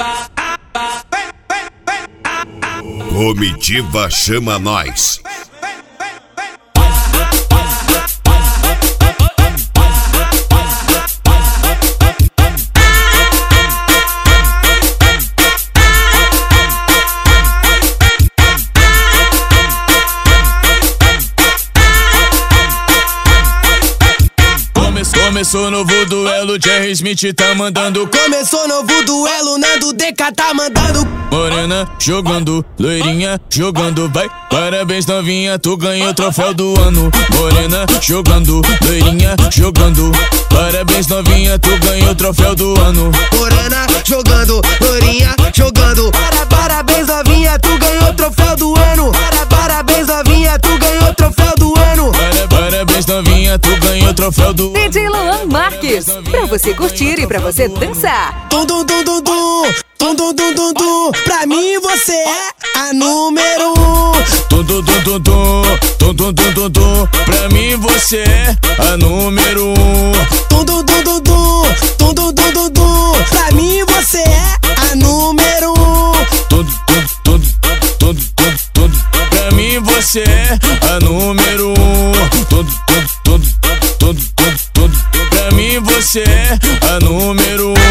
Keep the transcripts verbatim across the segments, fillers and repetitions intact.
Comitiva chama nós. Começou novo duelo, Jerry Smith tá mandando. Começou novo duelo, Nando D K tá mandando. Morena jogando, loirinha jogando, vai. Parabéns novinha, tu ganhou o troféu do ano. Morena jogando, loirinha jogando. Parabéns novinha, tu ganhou o troféu do ano. Morena jogando, loirinha jogando. Para, parabéns novinha, tu ganhou o troféu do ano. Para, parabéns novinha, tu ganhou o troféu do ano. Para, parabéns novinha, tu ganhou o troféu do ano. D J Luan Marques, pra você curtir e pra você dançar. Tum tum tum tum tum, tum tum tum tum tum. Pra mim você é a número um. Tum tum tum tum tum, tum tum tum tum tum. Pra mim você é a número um. Tum tum tum tum tum, tum tum tum tum tum. Pra mim você é a número um. Tum tum tum tum tum tum. Pra mim você é a número um. Tum tum tum tum tum. Pra mim você é a número um.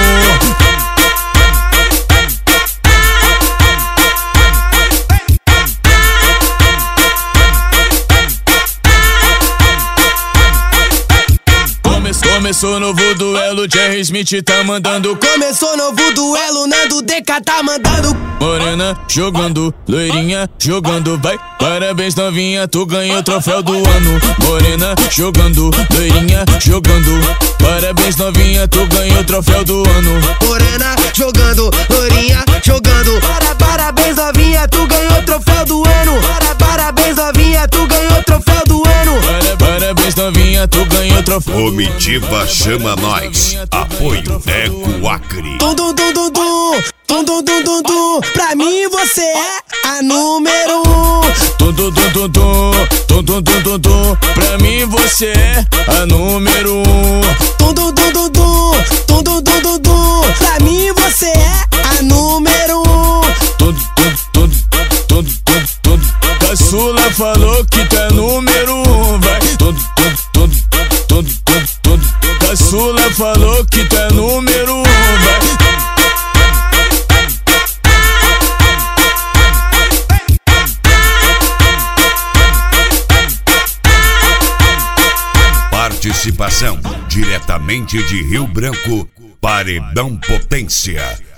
Começou novo duelo, Jerry Smith tá mandando. Começou novo duelo, Nando D K tá mandando. Morena jogando, loirinha jogando, vai. Parabéns novinha, tu ganhou o troféu do ano. Morena jogando, loirinha jogando. Parabéns novinha, tu ganhou o troféu do ano. Morena jogando, loirinha jogando. Para, parabéns novinha, tu ganhou o troféu do ano. Para, parabéns novinha, tu ganhou o troféu do ano. Para, parabéns novinha, tu ganhou o troféu. Comitiva chama nós. Apoio Eco Acre. Tum tum tum tum tum, tum tum tum tum tum. Pra mim você é a número um. Tum tum tum tum tum, tum tum tum tum tum. Pra mim você é a número um. Tum tum tum tum tum, tum tum tum tum tum. Pra mim você é a número um. Tum tum tum tum tum tum. Caçula falou que tu é número um, vai. Tum tum tum tum tum tum. Caçula falou que tu é número um, vai. Participação diretamente de Rio Branco, Paredão Potência.